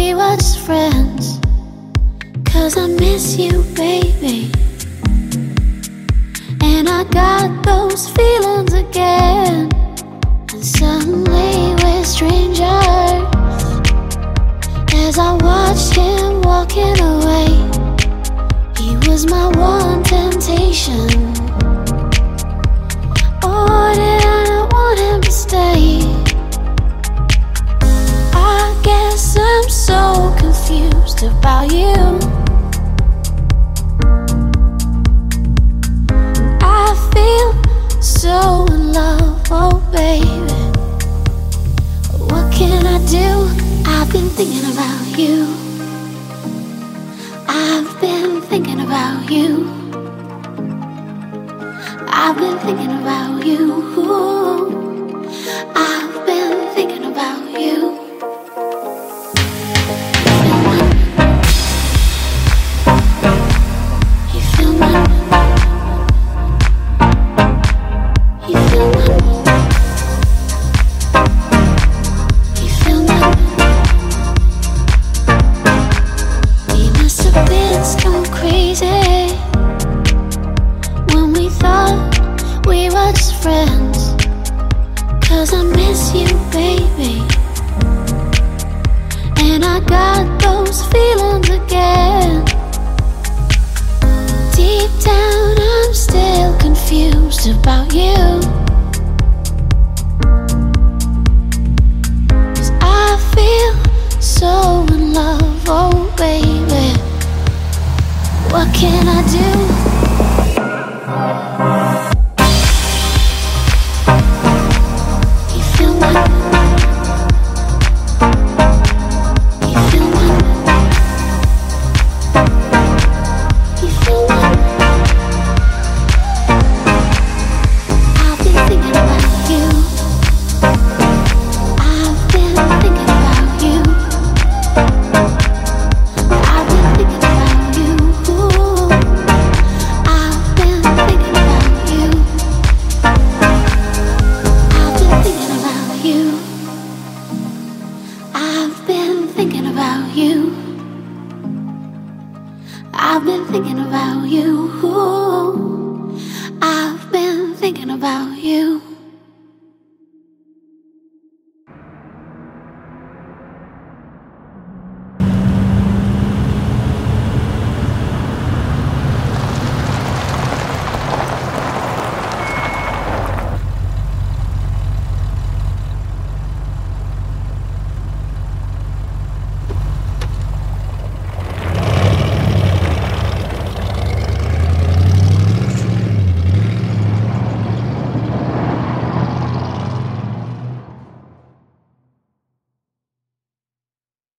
we were just friends. 'Cause I miss you, baby. And I got those feelings again. And suddenly we're strangers. As I watched him walking away, he was my one temptation. Oh, did I not want him to stay? I guess I'm so confused about you. I feel so in love, oh baby. What can I do? I've been thinking about you. I've been thinking about you. I've been thinking about you. I've been thinking about you. You feel me? You feel me? You feel me? We must have been so crazy when we thought we were just friends. 'Cause I miss you, baby. And I got those feelings again. Deep down I'm still confused about you. 'Cause I feel so in love, oh baby. What can I do? You feel me? You feel me? You feel me? I've been thinking about you. I've been thinking about you. I've been thinking about you. I've been thinking about you. I've been thinking about you. I've been thinking about you. I've been thinking about you. I've been thinking about you.